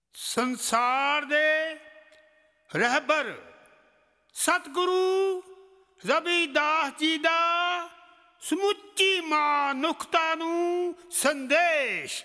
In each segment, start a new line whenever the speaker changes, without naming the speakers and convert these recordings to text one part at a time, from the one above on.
ਸੰਸਾਰ ਦੇ ਰਹਿਬਰ ਸਤਿਗੁਰੂ ਰਵਿਦਾਸ ਜੀ ਦਾ ਸਮੁੱਚੀ ਮਨੁੱਖਤਾ ਨੂੰ ਸੰਦੇਸ਼।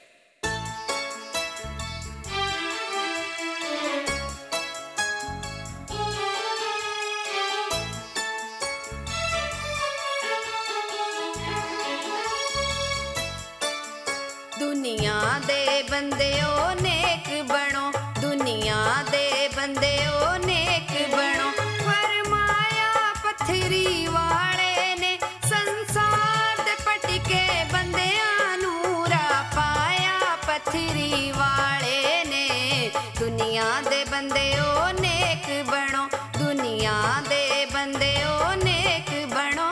ਦੁਨੀਆ ਦੇ ਬੰਦਿਓ ਨੇਕ ਬਣੋ, ਦੁਨੀਆ ਦੇ ਬੰਦਿਓ ਨੇਕ ਬਣੋ। ਫਰਮਾਇਆ ਪੱਥਰੀ ਵਾਲੇ ਨੇ, ਸੰਸਾਰ ਦੇ ਪਟਕੇ ਬੰਦਿਆਂ ਨੂੰ ਰਾਹ ਪਾਇਆ ਪੱਥਰੀ ਵਾਲੇ ਨੇ। ਦੁਨੀਆ ਦੇ ਬੰਦਿਓ ਨੇਕ ਬਣੋ, ਦੁਨੀਆ ਦੇ ਬੰਦਿਓ ਨੇਕ ਬਣੋ।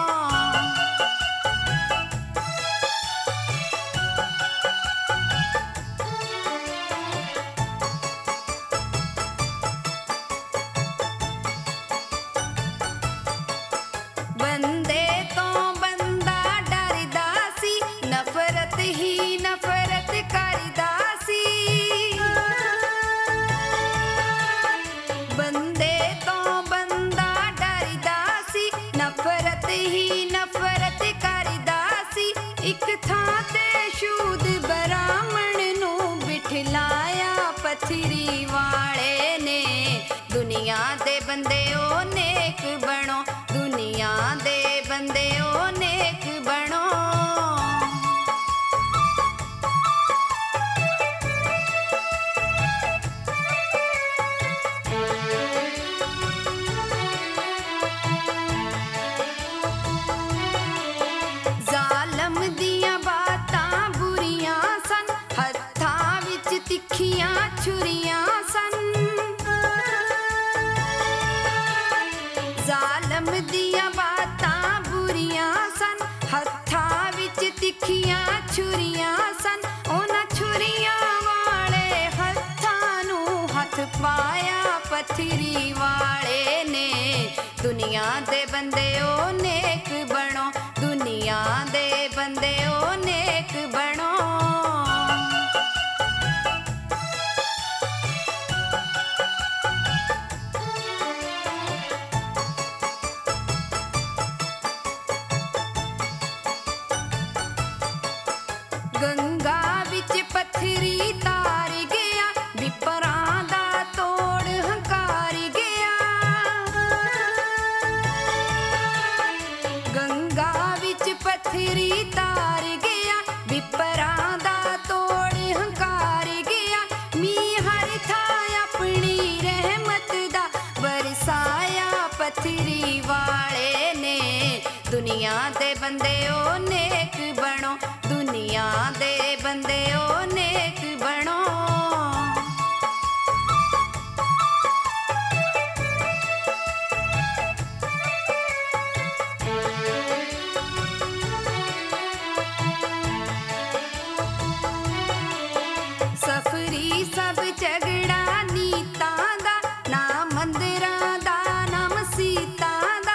ਬੰਦੇ ਤੋਂ ਬੰਦਾ ਡਰਦਾ ਸੀ, ਨਫ਼ਰਤ ਹੀ ਨਫ਼ਰਤ ਕਰਦਾ ਸੀ। ਬੰਦੇ ਤੋਂ ਬੰਦਾ ਡਰਦਾ ਸੀ, ਨਫ਼ਰਤ ਹੀ ਨਫ਼ਰਤ ਕਰਦਾ ਸੀ। ਇੱਕ ਥਾਂ ਤੇ ਸ਼ੂਦ ਬ੍ਰਾਹਮਣ ਨੂੰ ਬਿਠਲਾਇਆ ਪੱਥਰੀ ਵਾਲੇ ਨੇ। ਦੁਨੀਆ ਦੇ ਬੰਦਿਓ ਨੇਕ ਬਣੋ, ਦੁਨੀਆ ਦੇ ਬੰਦਿਓ ਨੇਕ ਬਣੋ। ਜ਼ਾਲਮ ਦੀਆਂ ਬਾਤਾਂ ਬੁਰੀਆਂ ਸਨ, ਹੱਥਾਂ ਵਿੱਚ ਤਿੱਖੀਆਂ ਛੁਰੀਆਂ ਸਨ। ਜ਼ਾਲਮ ਦੀਆਂ ਬਾਤਾਂ ਬੁਰੀਆਂ ਸਨ, ਹੱਥਾਂ ਵਿੱਚ ਤਿੱਖੀਆਂ ਛੁਰੀਆਂ ਸਨ। ਉਹਨਾਂ ਛੁਰੀਆਂ ਵਾਲੇ ਹੱਥਾਂ ਨੂੰ ਹੱਥ ਪਾਇਆ ਪੱਥਰੀ ਵਾਲੇ ਨੇ। ਦੁਨੀਆ ਦੇ ਬੰਦਿਓ ਨੇਕ ਬਣੋ, ਦੁਨੀਆ ਦੇ ਬੰਦਿਓ ਨੇਕ ਬਣੋ। ਗੰਗਾ ਵਿੱਚ ਪੱਥਰੀ ਤਾਰ ਗਿਆ, ਵਿਪਰਾਂ ਦਾ ਤੋੜ ਹੰਕਾਰ ਗਿਆ। ਗੰਗਾ ਵਿੱਚ ਪੱਥਰੀ ਤਾਰ ਗਿਆ, ਵਿਪਰਾਂ ਦਾ ਤੋੜ ਹੰਕਾਰ ਗਿਆ। ਮੀਂਹ ਹਰ ਥਾਂ ਆਪਣੀ ਰਹਿਮਤ ਦਾ ਬਰਸਾਇਆ ਪੱਥਰੀ ਵਾਲੇ ਨੇ। ਦੁਨੀਆ ਦੇ ਬੰਦਿਓ ਨੇਕ ਬਣੋ, ਦੁਨੀਆ ਦੇ ਬੰਦਿਓ ਨੇਕ ਬਣੋ। ਸਫਰੀ ਸਭ ਝਗੜਾ ਨੀਤਾਂ ਦਾ, ਨਾ ਮੰਦਿਰਾਂ ਦਾ ਨਾ ਮਸੀਤਾਂ ਦਾ।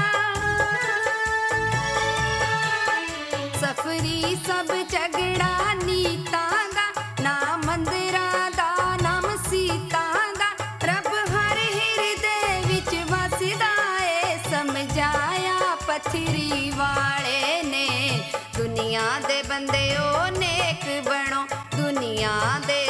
ਸਫਰੀ ਸਭ ਝਗੜਾ ਨੀਤਾਂ ਦਾ, ਨਾ ਮੰਦਿਰਾਂ ਦਾ ਨਾ ਮਸੀਤਾਂ ਦਾ। ਰੱਬ ਹਰ ਹਿਰਦੇ ਵਿੱਚ ਵਸਦਾ ਏ, ਸਮਝਾਇਆ ਪੱਥਰੀ ਵਾਲੇ ਨੇ। ਦੁਨੀਆ ਦੇ ਬੰਦਿਓ ਨੇਕ ਬਣੋ, ਦੁਨੀਆ ਦੇ